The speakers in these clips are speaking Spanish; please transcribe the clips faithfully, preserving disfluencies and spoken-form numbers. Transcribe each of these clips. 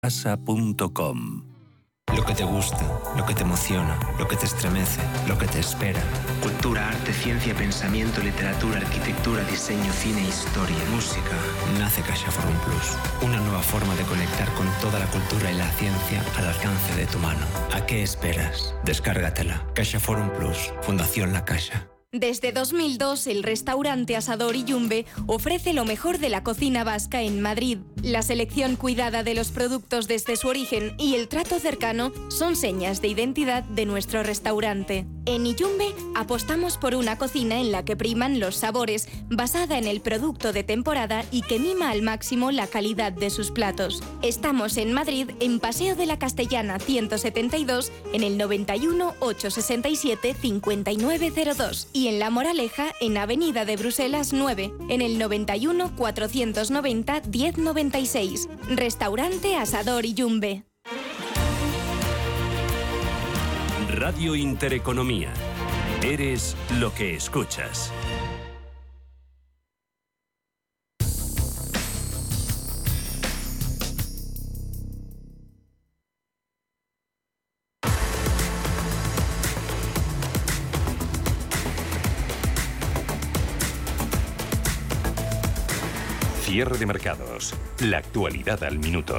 casa punto com. Lo que te gusta, lo que te emociona, lo que te estremece, lo que te espera. Cultura, arte, ciencia, pensamiento, literatura, arquitectura, diseño, cine, historia, música. Nace CaixaForum Plus. Una nueva forma de conectar con toda la cultura y la ciencia al alcance de tu mano. ¿A qué esperas? Descárgatela. CaixaForum Plus. Fundación La Caixa. Desde dos mil dos, el restaurante Asador Iyumbe ofrece lo mejor de la cocina vasca en Madrid. La selección cuidada de los productos desde su origen y el trato cercano son señas de identidad de nuestro restaurante. En Iyumbe apostamos por una cocina en la que priman los sabores, basada en el producto de temporada y que mima al máximo la calidad de sus platos. Estamos en Madrid, en Paseo de la Castellana ciento setenta y dos, en el noventa y uno, ochocientos sesenta y siete, cincuenta y nueve cero dos. Y en La Moraleja, en Avenida de Bruselas nueve, en el noventa y uno, cuatrocientos noventa, diez noventa y seis. Restaurante Asador Iyumbe. Radio Intereconomía. Eres lo que escuchas. Cierre de mercados. La actualidad al minuto.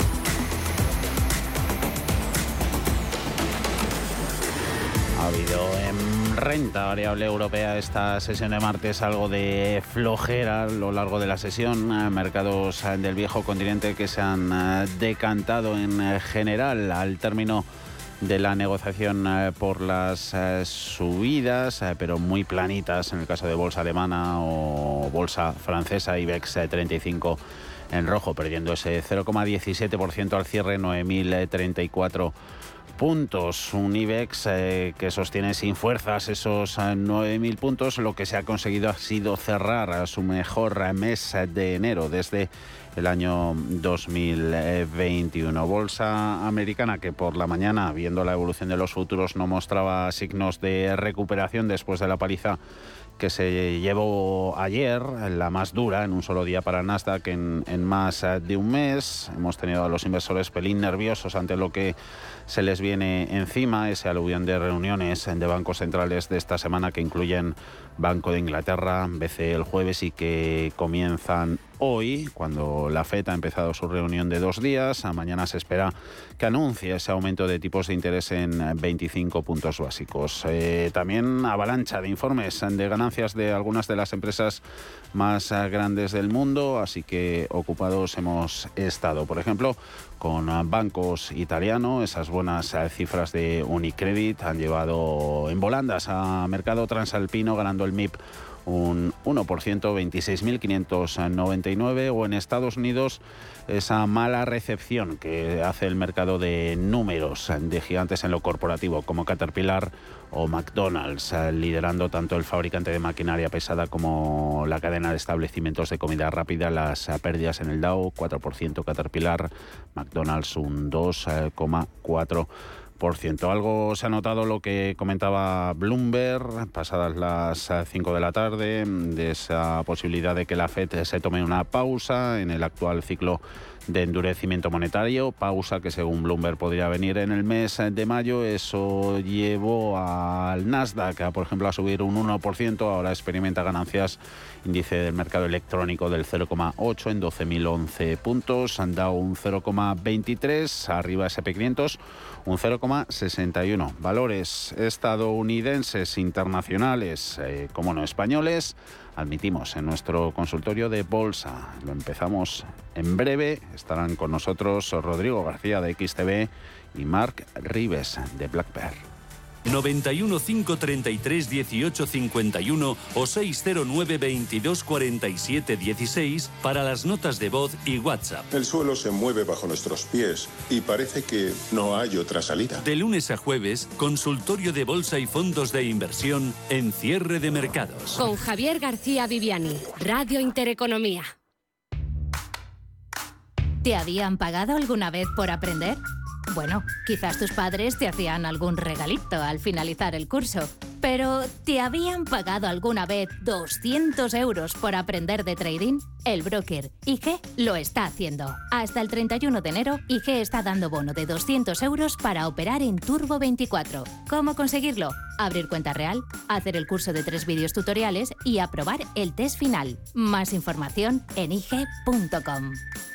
Ha habido en renta variable europea esta sesión de martes algo de flojera a lo largo de la sesión. Mercados del viejo continente que se han decantado en general al término de la negociación por las subidas, pero muy planitas en el caso de bolsa alemana o bolsa francesa, IBEX treinta y cinco en rojo, perdiendo ese cero coma diecisiete por ciento al cierre, nueve mil treinta y cuatro puntos. Un IBEX eh, que sostiene sin fuerzas esos eh, nueve mil puntos. Lo que se ha conseguido ha sido cerrar a su mejor mes de enero desde el año dos mil veintiuno. Bolsa americana que por la mañana, viendo la evolución de los futuros, no mostraba signos de recuperación después de la paliza que se llevó ayer, la más dura en un solo día para Nasdaq en, en más de un mes. Hemos tenido a los inversores pelín nerviosos ante lo que se les viene encima, ese aluvión de reuniones de bancos centrales de esta semana que incluyen Banco de Inglaterra, B C E el jueves y que comienzan hoy, cuando la F E D ha empezado su reunión de dos días. A mañana se espera que anuncie ese aumento de tipos de interés en veinticinco puntos básicos. Eh, también avalancha de informes de ganancias de algunas de las empresas más grandes del mundo, así que ocupados hemos estado. Por ejemplo, con bancos italianos, esas buenas cifras de Unicredit han llevado en volandas a mercado transalpino, ganando el M I P un uno por ciento, veintiséis mil quinientos noventa y nueve, o en Estados Unidos esa mala recepción que hace el mercado de números de gigantes en lo corporativo como Caterpillar o McDonald's, liderando tanto el fabricante de maquinaria pesada como la cadena de establecimientos de comida rápida. Las pérdidas en el Dow, cuatro por ciento Caterpillar, McDonald's un dos coma cuatro por ciento. Por ciento. Algo se ha notado lo que comentaba Bloomberg pasadas las cinco de la tarde, de esa posibilidad de que la F E D se tome una pausa en el actual ciclo de endurecimiento monetario, pausa que según Bloomberg podría venir en el mes de mayo. Eso llevó al Nasdaq, a, por ejemplo, a subir un uno por ciento, ahora experimenta ganancias. Índice del mercado electrónico del cero coma ocho en doce mil once puntos, han dado un cero coma veintitrés, arriba ese pe quinientos un cero coma sesenta y uno. Valores estadounidenses, internacionales, eh, como no españoles, admitimos en nuestro consultorio de bolsa. Lo empezamos en breve. Estarán con nosotros Rodrigo García de X T V y Marc Ribes de Black Bear. noventa y uno, cinco treinta y tres, dieciocho cincuenta y uno o seis cero nueve, veintidós cuarenta y siete dieciséis para las notas de voz y WhatsApp. El suelo se mueve bajo nuestros pies y parece que no hay otra salida. De lunes a jueves, consultorio de bolsa y fondos de inversión en cierre de mercados. Con Javier García Viviani, Radio Intereconomía. ¿Te habían pagado alguna vez por aprender? Bueno, quizás tus padres te hacían algún regalito al finalizar el curso. Pero, ¿te habían pagado alguna vez doscientos euros por aprender de trading? El broker I G lo está haciendo. Hasta el treinta y uno de enero, I G está dando bono de doscientos euros para operar en Turbo veinticuatro. ¿Cómo conseguirlo? Abrir cuenta real, hacer el curso de tres vídeos tutoriales y aprobar el test final. Más información en i g punto com.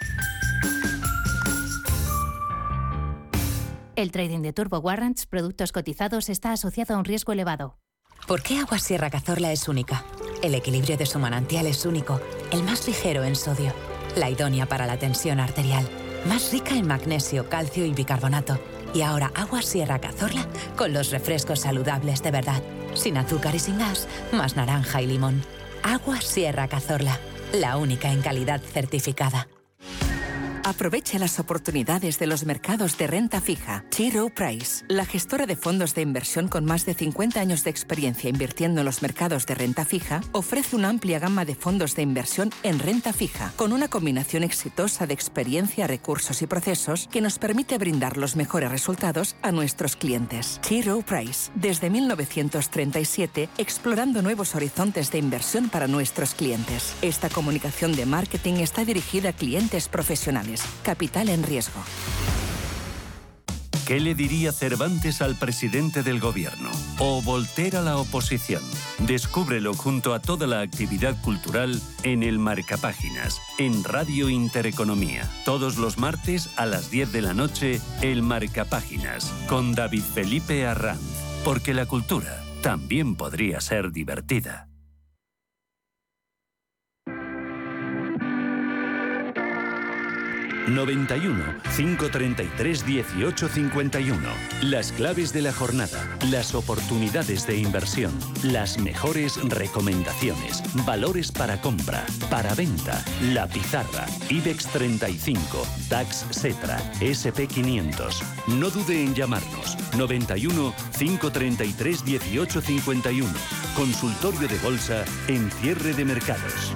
El trading de Turbo Warrants, productos cotizados, está asociado a un riesgo elevado. ¿Por qué Agua Sierra Cazorla es única? El equilibrio de su manantial es único, el más ligero en sodio, la idónea para la tensión arterial, más rica en magnesio, calcio y bicarbonato. Y ahora Agua Sierra Cazorla con los refrescos saludables de verdad, sin azúcar y sin gas, más naranja y limón. Agua Sierra Cazorla, la única en calidad certificada. Aprovecha las oportunidades de los mercados de renta fija. T. Rowe Price, la gestora de fondos de inversión con más de cincuenta años de experiencia invirtiendo en los mercados de renta fija, ofrece una amplia gama de fondos de inversión en renta fija, con una combinación exitosa de experiencia, recursos y procesos que nos permite brindar los mejores resultados a nuestros clientes. T. Rowe Price, desde mil novecientos treinta y siete, explorando nuevos horizontes de inversión para nuestros clientes. Esta comunicación de marketing está dirigida a clientes profesionales. Capital en riesgo. ¿Qué le diría Cervantes al presidente del gobierno? ¿O Voltaire a la oposición? Descúbrelo junto a toda la actividad cultural en el Marcapáginas, en Radio Intereconomía. Todos los martes a las diez de la noche, el Marcapáginas, con David Felipe Arranz. Porque la cultura también podría ser divertida. noventa y uno, cinco treinta y tres, dieciocho cincuenta y uno. Las claves de la jornada, las oportunidades de inversión, las mejores recomendaciones, valores para compra, para venta, la pizarra, IBEX treinta y cinco, DAX Setra, S and P quinientos. No dude en llamarnos. noventa y uno, cinco treinta y tres, dieciocho cincuenta y uno. Consultorio de bolsa en cierre de mercados.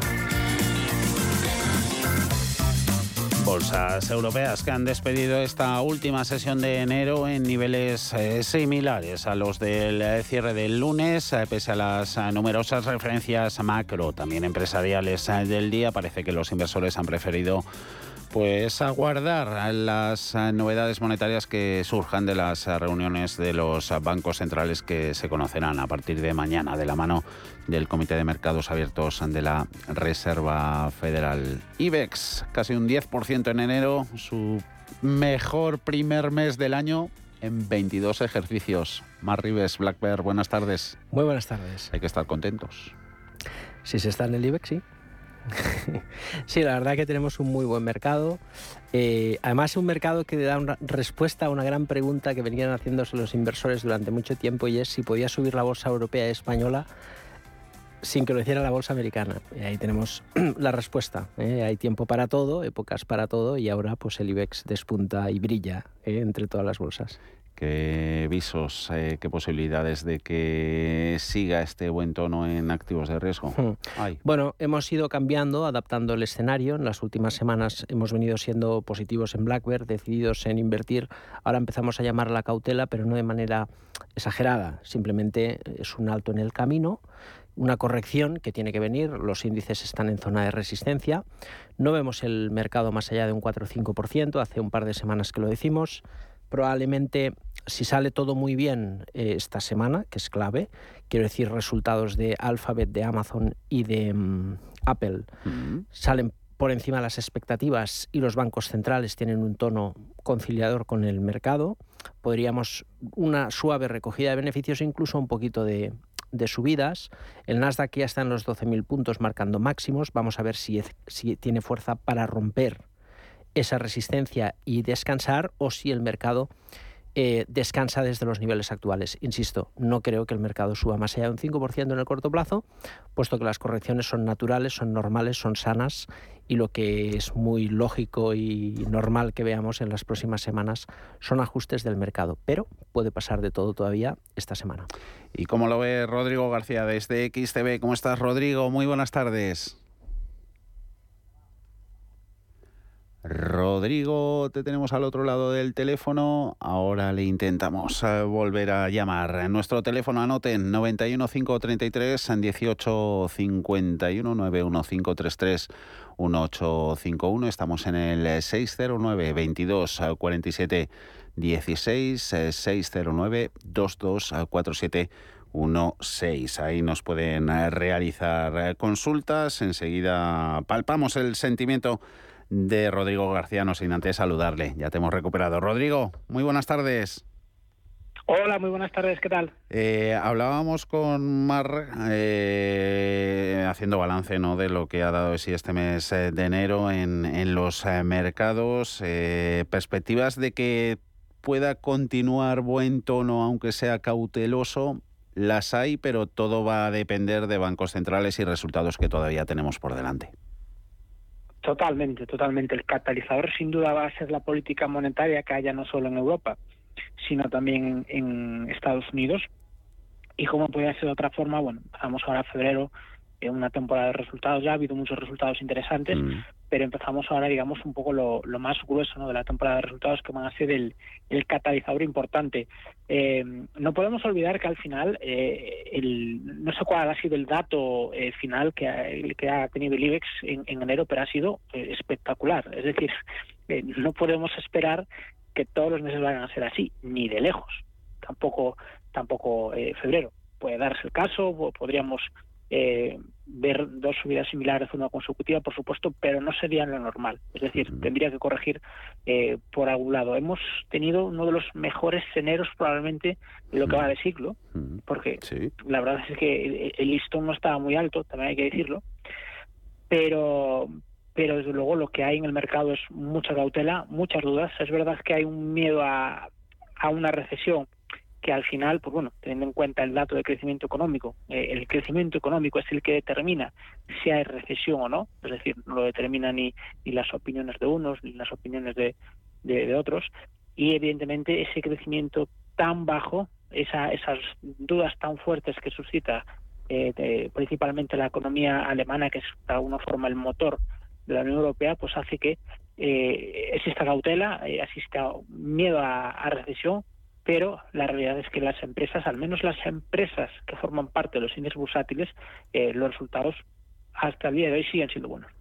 Bolsas europeas que han despedido esta última sesión de enero en niveles eh, similares a los del eh, cierre del lunes, eh, pese a las eh, numerosas referencias macro, también empresariales eh, del día. Parece que los inversores han preferido pues aguardar las novedades monetarias que surjan de las reuniones de los bancos centrales que se conocerán a partir de mañana de la mano del Comité de Mercados Abiertos de la Reserva Federal. IBEX, casi un diez por ciento en enero, su mejor primer mes del año en veintidós ejercicios. Mar Ribes, Black Bear, buenas tardes. Muy buenas tardes. Hay que estar contentos. Si se está en el IBEX, sí. Sí, la verdad que tenemos un muy buen mercado. Eh, además, un mercado que da una respuesta a una gran pregunta que venían haciéndose los inversores durante mucho tiempo, y es si podía subir la bolsa europea y española sin que lo hiciera la bolsa americana. Y ahí tenemos la respuesta. ¿eh? Hay tiempo para todo, épocas para todo, y ahora pues el IBEX despunta y brilla ¿eh? entre todas las bolsas. ¿Qué visos, eh, qué posibilidades de que siga este buen tono en activos de riesgo? Hmm. Bueno, hemos ido cambiando, adaptando el escenario. En las últimas semanas hemos venido siendo positivos en Black Bear, decididos en invertir. Ahora empezamos a llamar a la cautela, pero no de manera exagerada. Simplemente es un alto en el camino, una corrección que tiene que venir. Los índices están en zona de resistencia. No vemos el mercado más allá de un cuatro o cinco por ciento. Hace un par de semanas que lo decimos. Probablemente, si sale todo muy bien eh, esta semana, que es clave, quiero decir, resultados de Alphabet, de Amazon y de um, Apple, mm-hmm. salen por encima de las expectativas y los bancos centrales tienen un tono conciliador con el mercado, podríamos una suave recogida de beneficios, incluso un poquito de, de subidas. El Nasdaq ya está en los doce mil puntos marcando máximos. Vamos a ver si, es, si tiene fuerza para romper esa resistencia y descansar, o si el mercado eh, descansa desde los niveles actuales. Insisto, no creo que el mercado suba más allá de un cinco por ciento en el corto plazo, puesto que las correcciones son naturales, son normales, son sanas, y lo que es muy lógico y normal que veamos en las próximas semanas son ajustes del mercado, pero puede pasar de todo todavía esta semana. ¿Y cómo lo ve Rodrigo García desde X T V? ¿Cómo estás, Rodrigo? Muy buenas tardes. Rodrigo, te tenemos al otro lado del teléfono. Ahora le intentamos eh, volver a llamar. Nuestro teléfono, anoten, noventa y uno, cinco treinta y tres, dieciocho cincuenta y uno, noventa y uno, cinco treinta y tres, dieciocho cincuenta y uno. Estamos en el seis cero nueve, veintidós, cuarenta y siete, dieciséis, seis cero nueve, veintidós, cuarenta y siete, dieciséis. Ahí nos pueden realizar consultas. Enseguida palpamos el sentimiento de Rodrigo García, no sin antes saludarle. Ya te hemos recuperado. Rodrigo, muy buenas tardes. Hola, muy buenas tardes, ¿qué tal? Eh, hablábamos con Mar, eh, haciendo balance, ¿no?, de lo que ha dado sí este mes de enero en, en los eh, mercados. Eh, perspectivas de que pueda continuar buen tono, aunque sea cauteloso, las hay, pero todo va a depender de bancos centrales y resultados que todavía tenemos por delante. Totalmente, totalmente. El catalizador sin duda va a ser la política monetaria que haya no solo en Europa, sino también en, en Estados Unidos. Y como podría ser de otra forma, bueno, empezamos ahora febrero, en una temporada de resultados, ya ha habido muchos resultados interesantes, mm. pero empezamos ahora, digamos, un poco lo, lo más grueso, ¿no?, de la temporada de resultados, que van a ser el, el catalizador importante. Eh, no podemos olvidar que al final, eh, el, no sé cuál ha sido el dato eh, final que ha, que ha tenido el IBEX en, en enero, pero ha sido eh, espectacular. Es decir, eh, no podemos esperar que todos los meses vayan a ser así, ni de lejos. Tampoco, tampoco eh, febrero. Puede darse el caso, podríamos Eh, ver dos subidas similares, una consecutiva, por supuesto, pero no sería lo normal. Es decir, mm. tendría que corregir eh, por algún lado. Hemos tenido uno de los mejores eneros probablemente de lo que va de siglo, mm. porque sí. la verdad es que el listón no estaba muy alto, también hay que decirlo, pero pero desde luego lo que hay en el mercado es mucha cautela, muchas dudas. Es verdad que hay un miedo a, a una recesión, que al final, pues bueno, teniendo en cuenta el dato de crecimiento económico, eh, el crecimiento económico es el que determina si hay recesión o no, es decir, no lo determina ni, ni las opiniones de unos ni las opiniones de, de, de otros, y evidentemente ese crecimiento tan bajo, esa, esas dudas tan fuertes que suscita eh, de, principalmente la economía alemana, que es de alguna forma el motor de la Unión Europea, pues hace que eh, exista cautela, eh, exista miedo a, a recesión. Pero la realidad es que las empresas, al menos las empresas que forman parte de los índices bursátiles, eh, los resultados hasta el día de hoy siguen siendo buenos.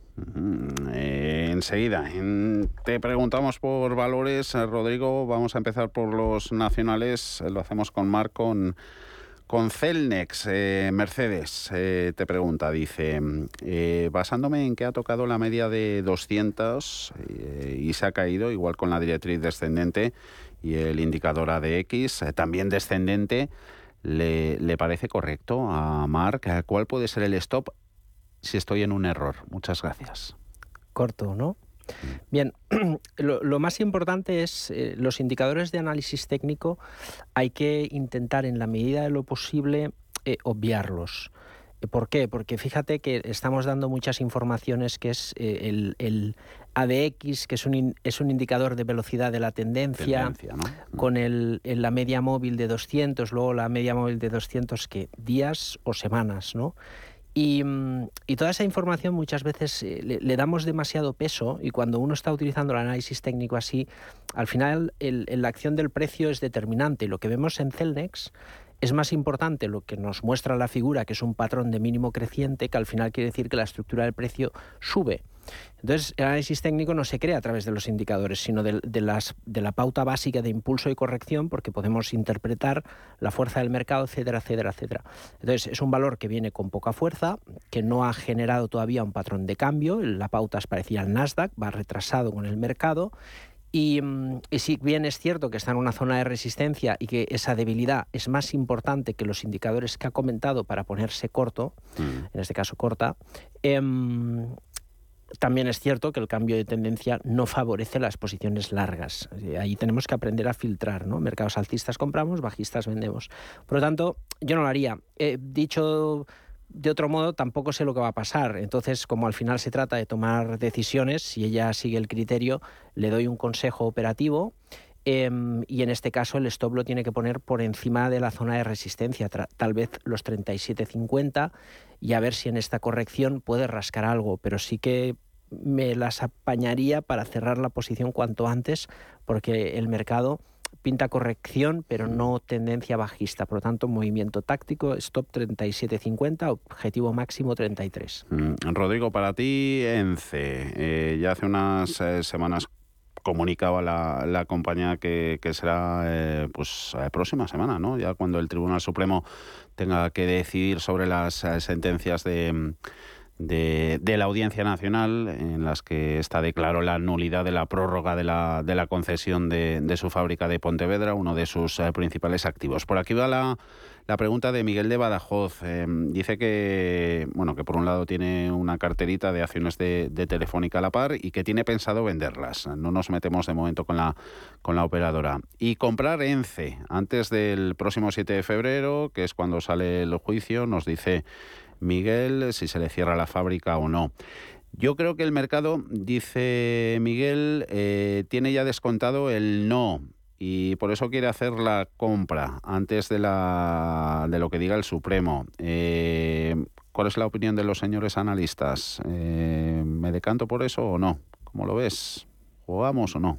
Eh, enseguida, en, te preguntamos por valores, Rodrigo. Vamos a empezar por los nacionales. Lo hacemos con Marc, con, con Celnex. Eh, Mercedes eh, te pregunta, dice, eh, basándome en que ha tocado la media de doscientos eh, y se ha caído, igual con la directriz descendente, y el indicador A D X eh, también descendente, ¿le, le parece correcto a Marc? ¿Cuál puede ser el stop si estoy en un error? Muchas gracias. Corto, ¿no? Bien, lo, lo más importante es eh, los indicadores de análisis técnico. Hay que intentar en la medida de lo posible eh, obviarlos. ¿Por qué? Porque fíjate que estamos dando muchas informaciones, que es eh, el, el A D X, que es un, in, es un indicador de velocidad de la tendencia, tendencia ¿no? con el, el, la media móvil de doscientos, luego la media móvil de doscientos, que días o semanas, ¿no? Y, y toda esa información muchas veces eh, le, le damos demasiado peso, y cuando uno está utilizando el análisis técnico así, al final el, el, la acción del precio es determinante. Lo que vemos en Celnex es más importante lo que nos muestra la figura, que es un patrón de mínimo creciente, que al final quiere decir que la estructura del precio sube. Entonces, el análisis técnico no se crea a través de los indicadores, sino de, de, las, de la pauta básica de impulso y corrección, porque podemos interpretar la fuerza del mercado, etcétera, etcétera, etcétera. Entonces, es un valor que viene con poca fuerza, que no ha generado todavía un patrón de cambio. La pauta es parecida al Nasdaq, va retrasado con el mercado. Y, y si bien es cierto que está en una zona de resistencia y que esa debilidad es más importante que los indicadores que ha comentado para ponerse corto, mm. en este caso corta, eh, también es cierto que el cambio de tendencia no favorece las posiciones largas. Ahí tenemos que aprender a filtrar, ¿no? Mercados alcistas compramos, bajistas vendemos. Por lo tanto, yo no lo haría. He dicho de otro modo, tampoco sé lo que va a pasar. Entonces, como al final se trata de tomar decisiones, si ella sigue el criterio, le doy un consejo operativo eh, y en este caso el stop lo tiene que poner por encima de la zona de resistencia, tal vez los treinta y siete cincuenta, y a ver si en esta corrección puede rascar algo. Pero sí que me las apañaría para cerrar la posición cuanto antes, porque el mercado pinta corrección, pero no tendencia bajista. Por lo tanto, movimiento táctico, stop treinta y siete cincuenta, objetivo máximo treinta y tres. Mm, Rodrigo, para ti, ENCE, eh, ya hace unas eh, semanas comunicaba la, la compañía que, que será eh, pues eh, próxima semana, ¿no? Ya cuando el Tribunal Supremo tenga que decidir sobre las eh, sentencias de... De, de la Audiencia Nacional, en las que está declaró la nulidad de la prórroga de la, de la concesión de, de su fábrica de Pontevedra, uno de sus eh, principales activos. Por aquí va la, la pregunta de Miguel de Badajoz. Eh, dice que, bueno, que por un lado tiene una carterita de acciones de, de Telefónica a la par y que tiene pensado venderlas. No nos metemos de momento con la, con la operadora. Y comprar ENCE antes del próximo siete de febrero, que es cuando sale el juicio, nos dice Miguel, si se le cierra la fábrica o no. Yo creo que el mercado, dice Miguel, eh, tiene ya descontado el no y por eso quiere hacer la compra antes de, la, de lo que diga el Supremo. Eh, ¿Cuál es la opinión de los señores analistas? Eh, ¿Me decanto por eso o no? ¿Cómo lo ves? ¿Jugamos o no?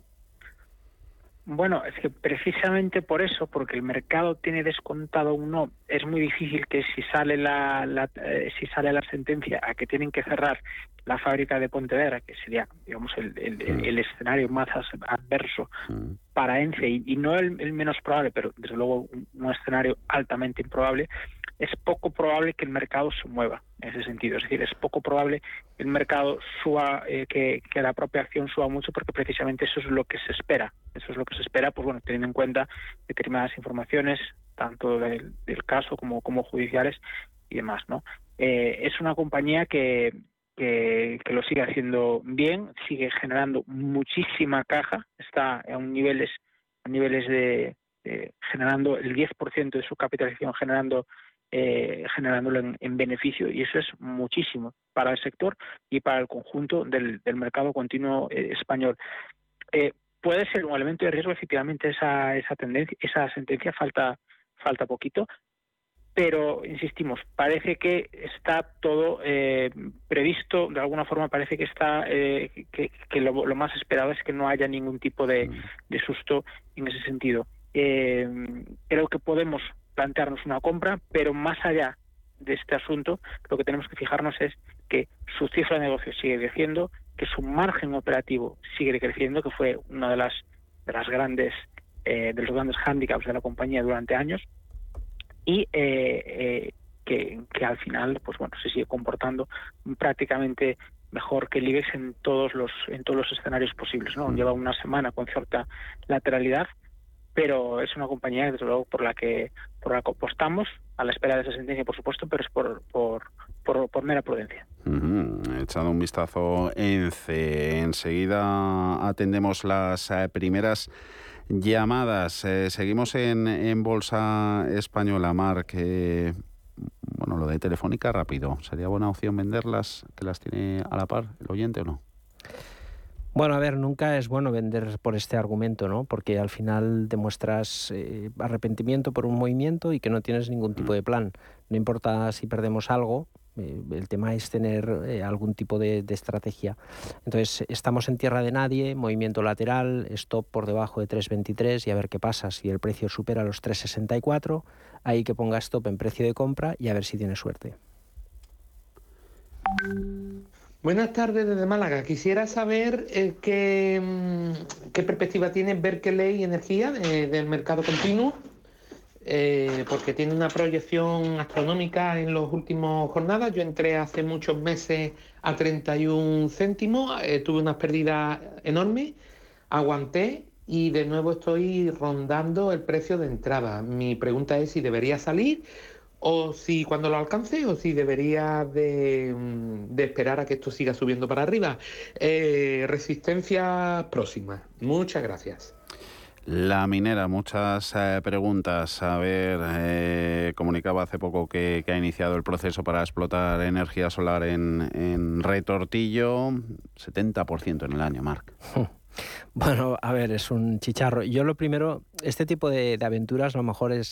Bueno, es que precisamente por eso, porque el mercado tiene descontado un no, es muy difícil que si sale la, la eh, si sale la sentencia a que tienen que cerrar la fábrica de Pontevedra, que sería, digamos, el, el, el, el escenario más adverso para ENCE y, y no el, el menos probable, pero desde luego un, un escenario altamente improbable. Es poco probable que el mercado se mueva en ese sentido. Es decir, es poco probable que el mercado suba, eh, que, que la propia acción suba mucho, porque precisamente eso es lo que se espera. Eso es lo que se espera, pues bueno, teniendo en cuenta determinadas informaciones, tanto del, del caso como, como judiciales y demás, ¿no? Eh, es una compañía que, que, que lo sigue haciendo bien, sigue generando muchísima caja, está a un niveles, a niveles de, de generando el diez por ciento de su capitalización, generando Eh, generándolo en, en beneficio, y eso es muchísimo para el sector y para el conjunto del, del mercado continuo eh, español. Eh, puede ser un elemento de riesgo, efectivamente, esa esa tendencia, esa sentencia, falta falta poquito, pero insistimos, parece que está todo eh, previsto, de alguna forma parece que está eh, que, que lo, lo más esperado es que no haya ningún tipo de, de susto en ese sentido. Eh, creo que podemos plantearnos una compra, pero más allá de este asunto, lo que tenemos que fijarnos es que su cifra de negocio sigue creciendo, que su margen operativo sigue creciendo, que fue una de las de las grandes eh, de los grandes hándicaps de la compañía durante años, y eh, eh, que, que al final, pues bueno, se sigue comportando prácticamente mejor que el IBEX en todos los en todos los escenarios posibles, ¿no? Lleva una semana con cierta lateralidad, pero es una compañía, desde luego, por la que por la que apostamos, a la espera de esa sentencia, por supuesto, pero es por por, por, por mera prudencia. Uh-huh. He echado un vistazo en ENCE. Enseguida atendemos las eh, primeras llamadas. Eh, seguimos en, en Bolsa Española, Marc. Eh, bueno, lo de Telefónica, rápido. ¿Sería buena opción venderlas, que las tiene a la par el oyente o no? Bueno, a ver, nunca es bueno vender por este argumento, ¿no? Porque al final demuestras eh, arrepentimiento por un movimiento y que no tienes ningún tipo de plan. No importa si perdemos algo, eh, el tema es tener eh, algún tipo de, de estrategia. Entonces, estamos en tierra de nadie, movimiento lateral, stop por debajo de tres veintitrés y a ver qué pasa. Si el precio supera los tres sesenta y cuatro, ahí que ponga stop en precio de compra y a ver si tiene suerte. Buenas tardes desde Málaga. Quisiera saber eh, qué, qué perspectiva tiene Berkeley Energía de, del mercado continuo, eh, porque tiene una proyección astronómica en las últimas jornadas. Yo entré hace muchos meses a treinta y un céntimos, eh, tuve unas pérdidas enormes, aguanté y de nuevo estoy rondando el precio de entrada. Mi pregunta es si debería salir, o si cuando lo alcance, o si debería de, de esperar a que esto siga subiendo para arriba. Eh, resistencia próxima. Muchas gracias. La minera, muchas eh, preguntas. A ver, eh, comunicaba hace poco que, que ha iniciado el proceso para explotar energía solar en, en Retortillo. setenta por ciento en el año, Marc. Bueno, a ver, es un chicharro. Yo lo primero, este tipo de, de aventuras a lo mejor es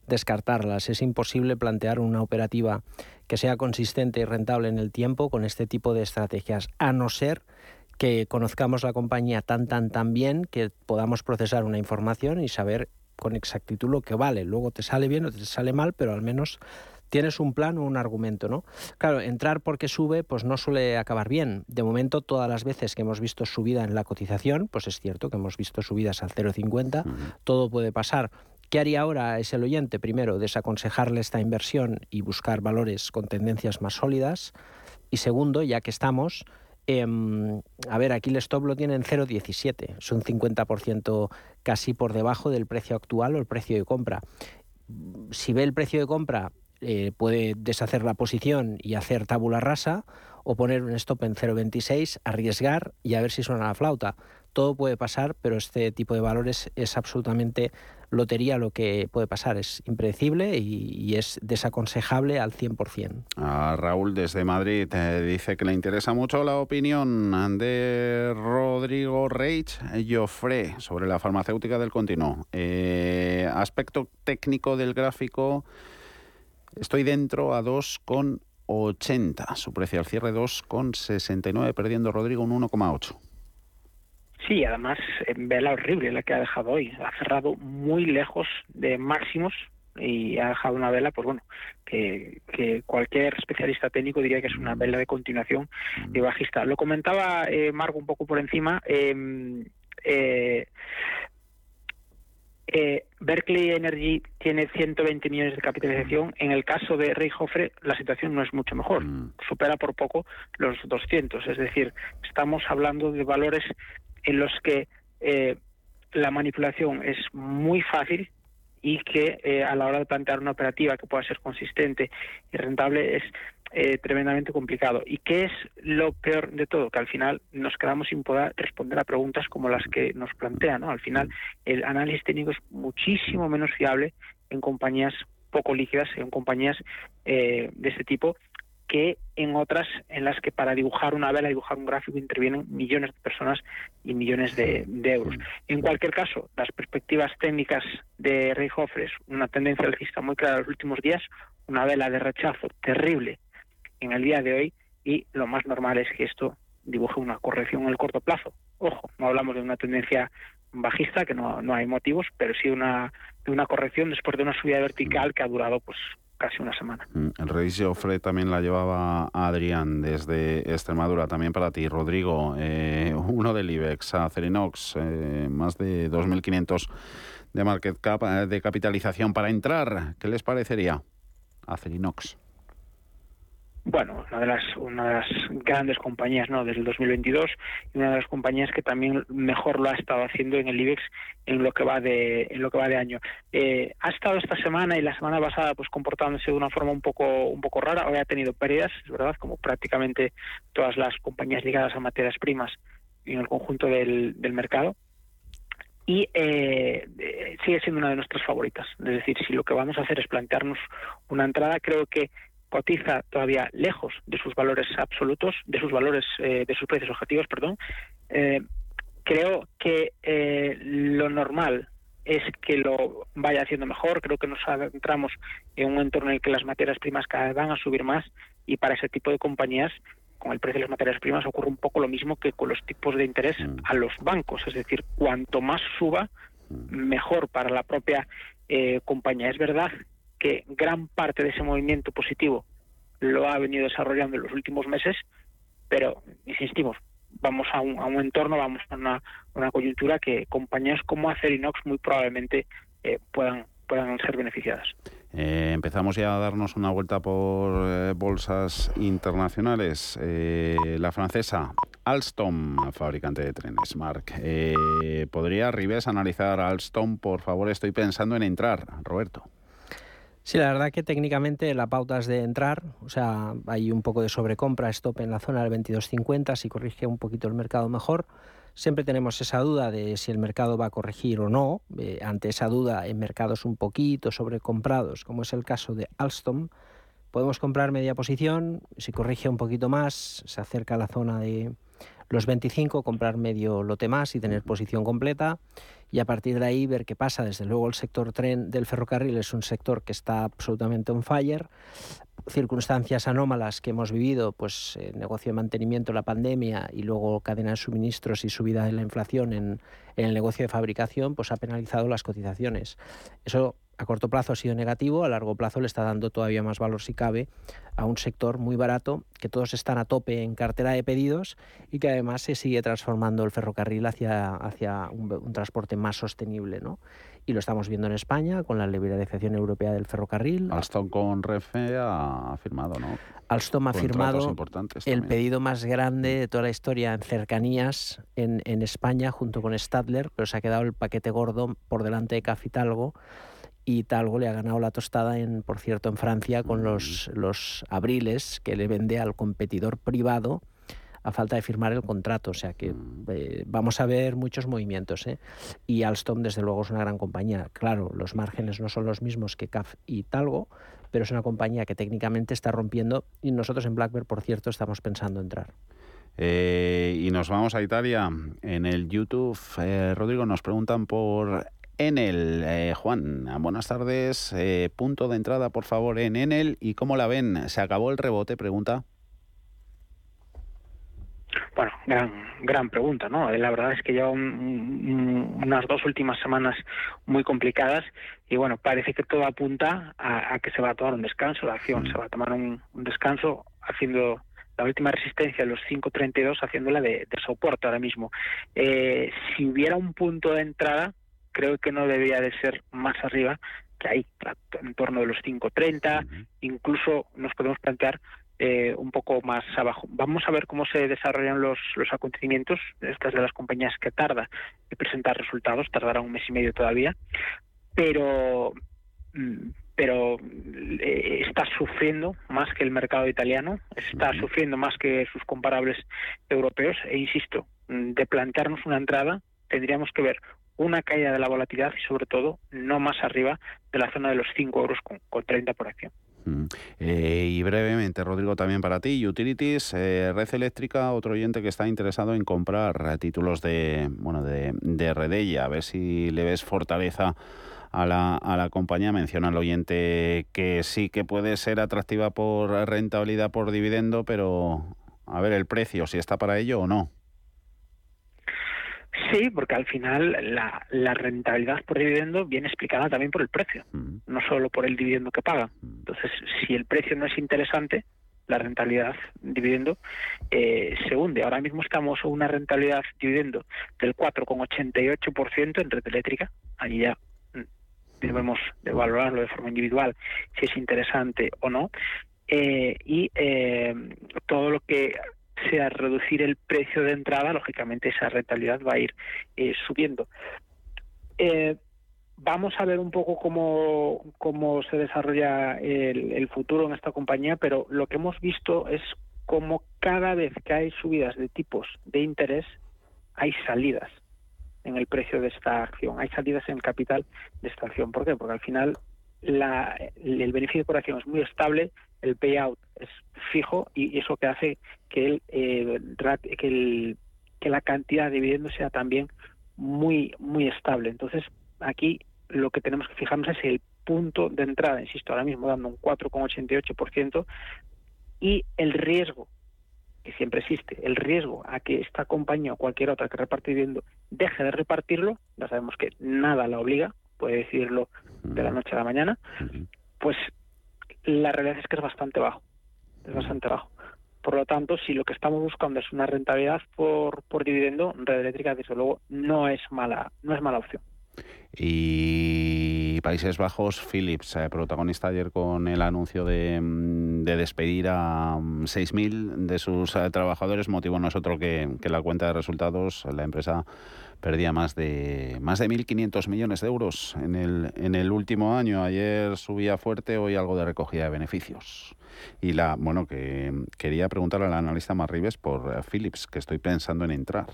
descartarlas. Es imposible plantear una operativa que sea consistente y rentable en el tiempo con este tipo de estrategias, a no ser que conozcamos la compañía tan, tan, tan bien que podamos procesar una información y saber con exactitud lo que vale. Luego te sale bien o te sale mal, pero al menos tienes un plan o un argumento, ¿no? Claro, entrar porque sube, pues no suele acabar bien. De momento, todas las veces que hemos visto subida en la cotización, pues es cierto que hemos visto subidas al cero coma cincuenta, uh-huh. Todo puede pasar. ¿Qué haría ahora ese oyente? Primero, desaconsejarle esta inversión y buscar valores con tendencias más sólidas. Y segundo, ya que estamos, eh, a ver, aquí el stop lo tiene en cero coma diecisiete, es un cincuenta por ciento casi por debajo del precio actual o el precio de compra. Si ve el precio de compra, Eh, puede deshacer la posición y hacer tabula rasa, o poner un stop en cero coma veintiséis, arriesgar y a ver si suena la flauta. Todo puede pasar, pero este tipo de valores es absolutamente lotería lo que puede pasar. Es impredecible y, y es desaconsejable al cien por ciento. A Raúl desde Madrid eh, dice que le interesa mucho la opinión de Rodrigo Reich Joffre sobre la farmacéutica del continuo. Eh, aspecto técnico del gráfico. Estoy dentro a dos coma ochenta, su precio al cierre dos coma sesenta y nueve, perdiendo Rodrigo un uno coma ocho. Sí, además, vela horrible la que ha dejado hoy. Ha cerrado muy lejos de máximos y ha dejado una vela, pues bueno, que, que cualquier especialista técnico diría que es una vela de continuación y bajista. Lo comentaba eh, Marco un poco por encima. Eh, eh, Eh, Berkeley Energy tiene ciento veinte millones de capitalización. En el caso de Reich Joffre, la situación no es mucho mejor. Supera por poco los doscientos. Es decir, estamos hablando de valores en los que eh, la manipulación es muy fácil y que eh, a la hora de plantear una operativa que pueda ser consistente y rentable es eh, tremendamente complicado. ¿Y qué es lo peor de todo? Que al final nos quedamos sin poder responder a preguntas como las que nos plantean, ¿no? Al final el análisis técnico es muchísimo menos fiable en compañías poco líquidas, en compañías eh, de este tipo, que en otras en las que para dibujar una vela, dibujar un gráfico, intervienen millones de personas y millones de, de euros. En cualquier caso, las perspectivas técnicas de Reich Joffre es una tendencia alcista muy clara en los últimos días, una vela de rechazo terrible en el día de hoy, y lo más normal es que esto dibuje una corrección en el corto plazo. Ojo, no hablamos de una tendencia bajista, que no, no hay motivos, pero sí una, de una corrección después de una subida vertical que ha durado pues casi una semana. El Reich Joffre también la llevaba Adrián desde Extremadura. También para ti, Rodrigo, eh, uno del IBEX, Acerinox, eh, más de dos mil quinientos de market cap, eh, de capitalización para entrar. ¿Qué les parecería Acerinox? Bueno, una de las una de las grandes compañías, ¿no?, del dos mil veintidós, y una de las compañías que también mejor lo ha estado haciendo en el IBEX en lo que va de en lo que va de año. Eh, ha estado esta semana y la semana pasada pues comportándose de una forma un poco un poco rara. Hoy ha tenido pérdidas, es verdad, como prácticamente todas las compañías ligadas a materias primas en el conjunto del, del mercado. Y eh, sigue siendo una de nuestras favoritas. Es decir, si lo que vamos a hacer es plantearnos una entrada, creo que cotiza todavía lejos de sus valores absolutos, de sus valores, eh, de sus precios objetivos, perdón. Eh, creo que eh, lo normal es que lo vaya haciendo mejor. Creo que nos adentramos en un entorno en el que las materias primas cada vez van a subir más, y para ese tipo de compañías, con el precio de las materias primas, ocurre un poco lo mismo que con los tipos de interés a los bancos. Es decir, cuanto más suba, mejor para la propia eh, compañía. Es verdad que gran parte de ese movimiento positivo lo ha venido desarrollando en los últimos meses, pero insistimos, vamos a un, a un entorno, vamos a una, una coyuntura que compañías como Acerinox muy probablemente eh, puedan, puedan ser beneficiadas. Eh, empezamos ya a darnos una vuelta por eh, bolsas internacionales. Eh, la francesa Alstom, fabricante de trenes, Marc. Eh, ¿Podría Ribes analizar Alstom? Por favor, estoy pensando en entrar. Roberto. Sí, la verdad que técnicamente la pauta es de entrar, o sea, hay un poco de sobrecompra, stop en la zona del veintidós cincuenta, si corrige un poquito el mercado mejor. Siempre tenemos esa duda de si el mercado va a corregir o no. Eh, ante esa duda, en mercados un poquito sobrecomprados, como es el caso de Alstom, podemos comprar media posición. Si corrige un poquito más, se acerca a la zona de Los veinticinco, comprar medio lote más y tener posición completa. Y a partir de ahí ver qué pasa. Desde luego el sector tren del ferrocarril es un sector que está absolutamente on fire. Circunstancias anómalas que hemos vivido, pues eh, negocio de mantenimiento, la pandemia y luego cadena de suministros y subida de la inflación en, en el negocio de fabricación, pues ha penalizado las cotizaciones. Eso a corto plazo ha sido negativo, a largo plazo le está dando todavía más valor si cabe a un sector muy barato, que todos están a tope en cartera de pedidos y que además se sigue transformando el ferrocarril hacia, hacia un, un transporte más sostenible, ¿no? Y lo estamos viendo en España con la liberalización europea del ferrocarril. Alstom con Renfe ha firmado, ¿no? Alstom ha firmado el también. pedido más grande de toda la historia en cercanías en, en España junto con Stadler, pero se ha quedado el paquete gordo por delante de Caf y Talgo. Y Talgo le ha ganado la tostada, en, por cierto, en Francia con los, los abriles que le vende al competidor privado a falta de firmar el contrato. O sea que eh, vamos a ver muchos movimientos, ¿eh? Y Alstom, desde luego, es una gran compañía. Claro, los márgenes no son los mismos que Caf y Talgo, pero es una compañía que técnicamente está rompiendo y nosotros en Blackbird, por cierto, estamos pensando entrar. Eh, y nos vamos a Italia. En el YouTube, eh, Rodrigo, nos preguntan por Enel. Eh, Juan, buenas tardes. Eh, punto de entrada, por favor, en Enel. ¿Y cómo la ven? ¿Se acabó el rebote? Pregunta. Bueno, gran, gran pregunta, ¿no? La verdad es que lleva un, un, unas dos últimas semanas muy complicadas y, bueno, parece que todo apunta a, a que se va a tomar un descanso. La acción se va a tomar un, un descanso haciendo la última resistencia, los cinco treinta y dos, haciéndola de, de soporte ahora mismo. Eh, si hubiera un punto de entrada, creo que no debería de ser más arriba que ahí, en torno de los cinco treinta, uh-huh. Incluso nos podemos plantear eh, un poco más abajo. Vamos a ver cómo se desarrollan los, los acontecimientos. Estas de las compañías que tarda en presentar resultados, tardará un mes y medio todavía, pero, pero eh, está sufriendo más que el mercado italiano, está uh-huh. sufriendo más que sus comparables europeos, e insisto, de plantearnos una entrada tendríamos que ver una caída de la volatilidad y, sobre todo, no más arriba de la zona de los cinco euros con, con treinta por acción. Mm. Eh, y brevemente, Rodrigo, también para ti, Utilities, eh, Red Eléctrica, otro oyente que está interesado en comprar títulos de, bueno, de, de Redella, a ver si le ves fortaleza a la, a la compañía. Menciona el oyente que sí que puede ser atractiva por rentabilidad por dividendo, pero a ver el precio, si está para ello o no. Sí, porque al final la, la rentabilidad por dividendo viene explicada también por el precio, mm. no solo por el dividendo que paga. Entonces, si el precio no es interesante, la rentabilidad dividendo eh, se hunde. Ahora mismo estamos a una rentabilidad dividendo del cuatro coma ochenta y ocho por ciento en Red Eléctrica. Ahí ya debemos de valorarlo de forma individual, si es interesante o no. Eh, y eh, todo lo que sea reducir el precio de entrada, lógicamente esa rentabilidad va a ir eh, subiendo. Eh, vamos a ver un poco cómo, cómo se desarrolla el, el futuro en esta compañía, pero lo que hemos visto es cómo cada vez que hay subidas de tipos de interés, hay salidas en el precio de esta acción, hay salidas en el capital de esta acción. ¿Por qué? Porque al final la, el beneficio por acción es muy estable, el payout es fijo y eso que hace que el, eh, que, el, que la cantidad de dividendos sea también muy muy estable. Entonces aquí lo que tenemos que fijarnos es el punto de entrada, insisto, ahora mismo dando un cuatro coma ochenta y ocho por ciento, y el riesgo que siempre existe, el riesgo a que esta compañía o cualquier otra que reparte dividendo deje de repartirlo, ya sabemos que nada la obliga, puede decidirlo de la noche a la mañana, pues la realidad es que es bastante bajo, es bastante bajo. Por lo tanto, si lo que estamos buscando es una rentabilidad por, por dividendo, Red Eléctrica, desde luego, no es mala, no es mala opción. Y Países Bajos, Philips, eh, protagonista ayer con el anuncio de, de despedir a seis mil de sus eh, trabajadores. Motivo no es otro que, que la cuenta de resultados. La empresa perdía más de más de mil quinientos millones de euros en el en el último año. Ayer subía fuerte, hoy algo de recogida de beneficios. Y la bueno que quería preguntarle al analista Marribes por uh, Philips, que estoy pensando en entrar.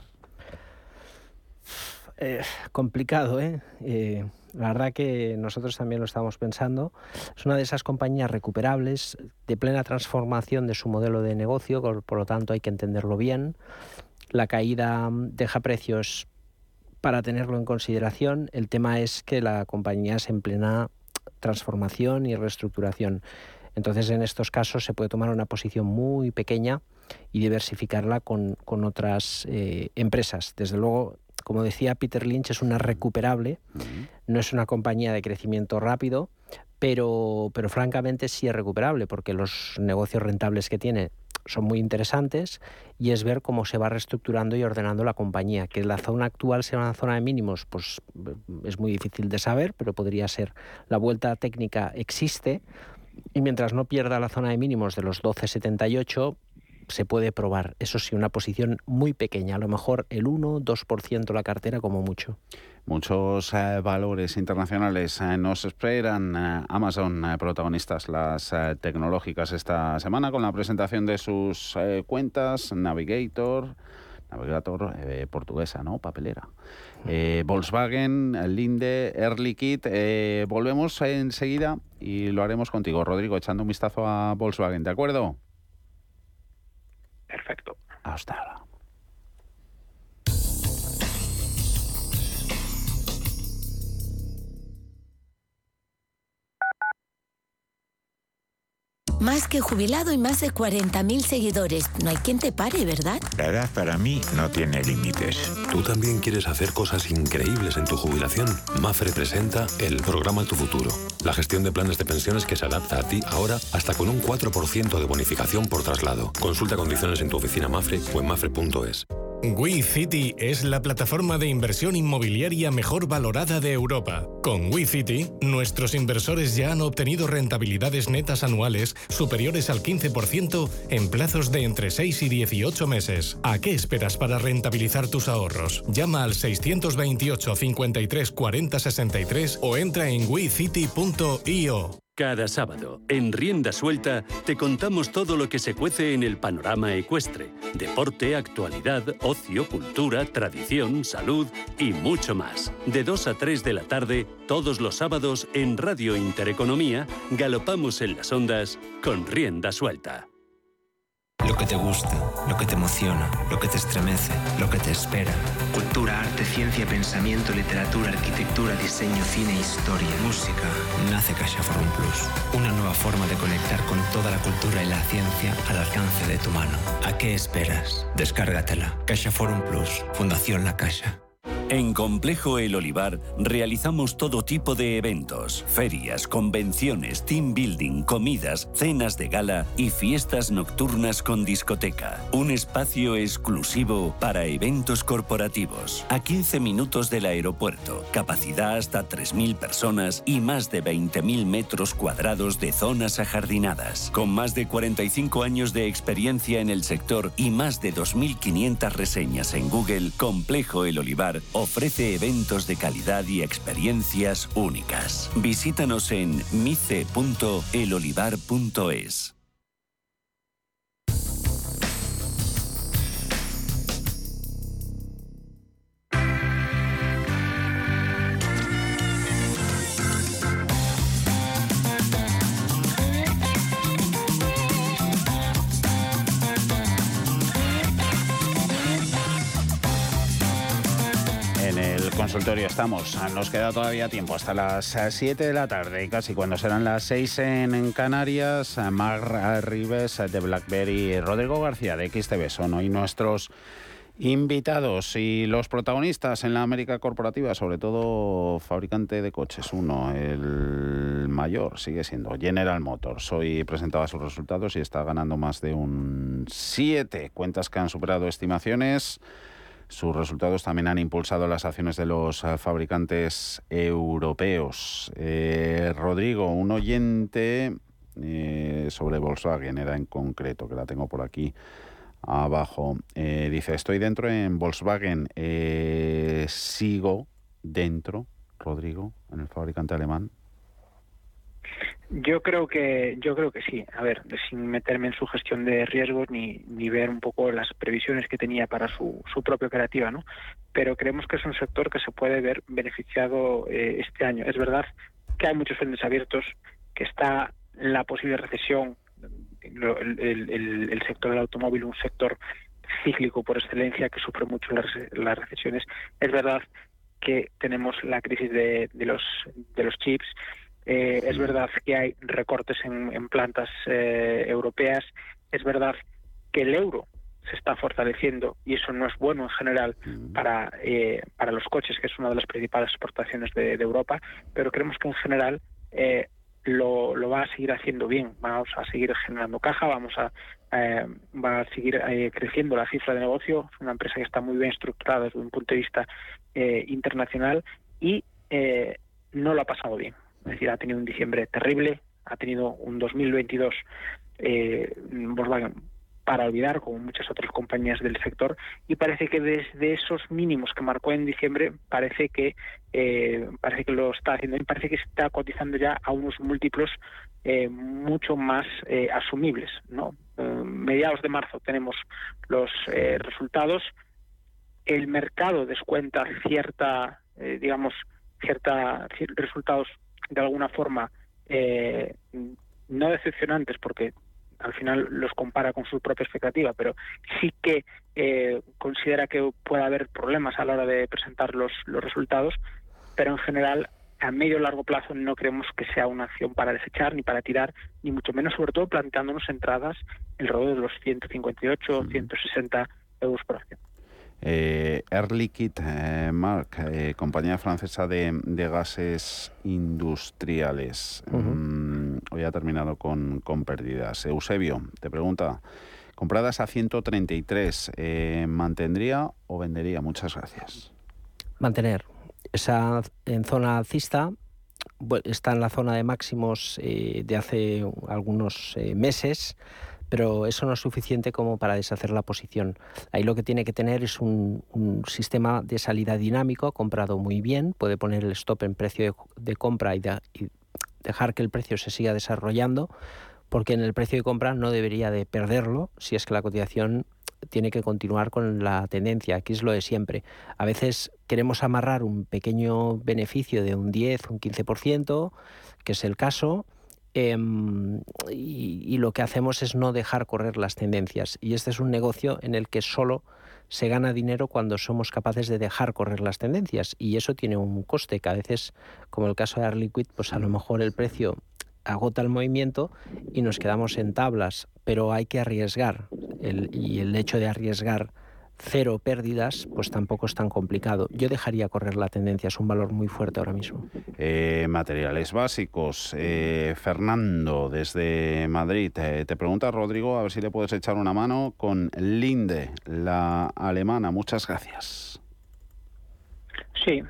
Eh, complicado, ¿eh? ¿eh? La verdad que nosotros también lo estamos pensando. Es una de esas compañías recuperables, de plena transformación de su modelo de negocio, por, por lo tanto hay que entenderlo bien. La caída deja precios para tenerlo en consideración. El tema es que la compañía es en plena transformación y reestructuración. Entonces, en estos casos se puede tomar una posición muy pequeña y diversificarla con, con otras eh, empresas. Desde luego, como decía Peter Lynch, es una recuperable, no es una compañía de crecimiento rápido, pero, pero francamente sí es recuperable, porque los negocios rentables que tiene son muy interesantes y es ver cómo se va reestructurando y ordenando la compañía. Que la zona actual sea una zona de mínimos, pues es muy difícil de saber, pero podría ser. La vuelta técnica existe y mientras no pierda la zona de mínimos de los doce setenta y ocho, se puede probar. Eso sí, una posición muy pequeña, a lo mejor el uno o dos por ciento la cartera como mucho. Muchos eh, valores internacionales eh, nos esperan. Eh, Amazon, eh, protagonistas las eh, tecnológicas esta semana con la presentación de sus eh, cuentas. Navigator, Navigator eh, portuguesa, ¿no? Papelera. Eh, Volkswagen, Linde, Air Liquide. Eh, volvemos enseguida y lo haremos contigo, Rodrigo, echando un vistazo a Volkswagen, ¿de acuerdo? Perfecto. Hasta ahora. Más que jubilado y más de cuarenta mil seguidores. No hay quien te pare, ¿verdad? La edad para mí no tiene límites. ¿Tú también quieres hacer cosas increíbles en tu jubilación? Mafre presenta el programa Tu Futuro. La gestión de planes de pensiones que se adapta a ti ahora hasta con un cuatro por ciento de bonificación por traslado. Consulta condiciones en tu oficina Mafre o en mafre punto es. WeCity es la plataforma de inversión inmobiliaria mejor valorada de Europa. Con WeCity, nuestros inversores ya han obtenido rentabilidades netas anuales superiores al quince por ciento en plazos de entre seis y dieciocho meses. ¿A qué esperas para rentabilizar tus ahorros? Llama al seiscientos veintiocho, cincuenta y tres, cuarenta, sesenta y tres o entra en we city punto i o. Cada sábado, en Rienda Suelta, te contamos todo lo que se cuece en el panorama ecuestre. Deporte, actualidad, ocio, cultura, tradición, salud y mucho más. De dos a tres de la tarde, todos los sábados, en Radio Intereconomía, galopamos en las ondas con Rienda Suelta. Lo que te gusta, lo que te emociona, lo que te estremece, lo que te espera. Cultura, arte, ciencia, pensamiento, literatura, arquitectura, diseño, cine, historia, música. Nace CaixaForum Plus. Una nueva forma de conectar con toda la cultura y la ciencia al alcance de tu mano. ¿A qué esperas? Descárgatela. CaixaForum Plus. Fundación La Caixa. En Complejo El Olivar realizamos todo tipo de eventos, ferias, convenciones, team building, comidas, cenas de gala y fiestas nocturnas con discoteca. Un espacio exclusivo para eventos corporativos. A quince minutos del aeropuerto, capacidad hasta tres mil personas y más de veinte mil metros cuadrados de zonas ajardinadas. Con más de cuarenta y cinco años de experiencia en el sector y más de dos mil quinientas reseñas en Google, Complejo El Olivar ofrece eventos de calidad y experiencias únicas. Visítanos en mice punto el olivar punto es. Consultorio estamos, nos queda todavía tiempo hasta las siete de la tarde y casi cuando serán las seis en Canarias. Mar Rives de BlackBerry, Rodrigo García de X T V son hoy nuestros invitados y los protagonistas en la América corporativa, sobre todo fabricante de coches. Uno, el mayor, sigue siendo General Motors. Hoy presentaba sus resultados y está ganando más de un siete, cuentas que han superado estimaciones. Sus resultados también han impulsado las acciones de los fabricantes europeos. Eh, Rodrigo, un oyente eh, sobre Volkswagen, era en concreto, que la tengo por aquí abajo. Eh, dice, estoy dentro en Volkswagen. Eh, ¿Sigo dentro, Rodrigo, en el fabricante alemán? Yo creo que yo creo que sí. A ver, sin meterme en su gestión de riesgos ni, ni ver un poco las previsiones que tenía para su, su propia operativa, ¿no? Pero creemos que es un sector que se puede ver beneficiado eh, este año. Es verdad que hay muchos frentes abiertos, que está la posible recesión, el, el, el, el sector del automóvil, un sector cíclico por excelencia que sufre mucho las, las recesiones. Es verdad que tenemos la crisis de, de los de los chips, eh, es verdad que hay recortes en, en plantas eh, europeas, es verdad que el euro se está fortaleciendo y eso no es bueno en general para eh, para los coches, que es una de las principales exportaciones de, de Europa, pero creemos que en general eh, lo, lo va a seguir haciendo bien. Vamos a seguir generando caja, vamos a eh, va a seguir eh, creciendo la cifra de negocio. Es una empresa que está muy bien estructurada desde un punto de vista eh, internacional y eh, no lo ha pasado bien. Es decir, ha tenido un diciembre terrible, ha tenido un dos mil veintidós eh, Volkswagen para olvidar, como muchas otras compañías del sector, y parece que desde esos mínimos que marcó en diciembre, parece que eh, parece que lo está haciendo, y parece que está cotizando ya a unos múltiplos eh, mucho más eh, asumibles, ¿no? Eh, mediados de marzo tenemos los eh, resultados, el mercado descuenta cierta, eh, digamos, cierta ciertos resultados de alguna forma eh, no decepcionantes, porque al final los compara con su propia expectativa, pero sí que eh, considera que puede haber problemas a la hora de presentar los, los resultados, pero en general a medio y largo plazo no creemos que sea una acción para desechar ni para tirar, ni mucho menos, sobre todo planteándonos entradas alrededor de los ciento cincuenta y ocho, ciento sesenta euros por acción. Eh, Air Liquide, eh, Marc, eh, compañía francesa de, de gases industriales. Uh-huh. Mm, hoy ha terminado con, con pérdidas. Eusebio te pregunta, compradas a ciento treinta y tres, eh, ¿mantendría o vendería? Muchas gracias. Mantener. Esa en zona alcista, está en la zona de máximos eh, de hace algunos eh, meses, pero eso no es suficiente como para deshacer la posición. Ahí lo que tiene que tener es un, un sistema de salida dinámico, comprado muy bien, puede poner el stop en precio de, de compra y, de, y dejar que el precio se siga desarrollando, porque en el precio de compra no debería de perderlo si es que la cotización tiene que continuar con la tendencia. Aquí es lo de siempre. A veces queremos amarrar un pequeño beneficio de un diez, un quince por ciento, que es el caso, Eh, y, y lo que hacemos es no dejar correr las tendencias, y este es un negocio en el que solo se gana dinero cuando somos capaces de dejar correr las tendencias, y eso tiene un coste que a veces, como el caso de Air Liquide, pues a lo mejor el precio agota el movimiento y nos quedamos en tablas, pero hay que arriesgar, el, y el hecho de arriesgar cero pérdidas, pues tampoco es tan complicado. Yo dejaría correr la tendencia, es un valor muy fuerte ahora mismo. Eh, materiales básicos. Eh, Fernando, desde Madrid, eh, te pregunta Rodrigo, a ver si le puedes echar una mano con Linde, la alemana. Muchas gracias. Sí.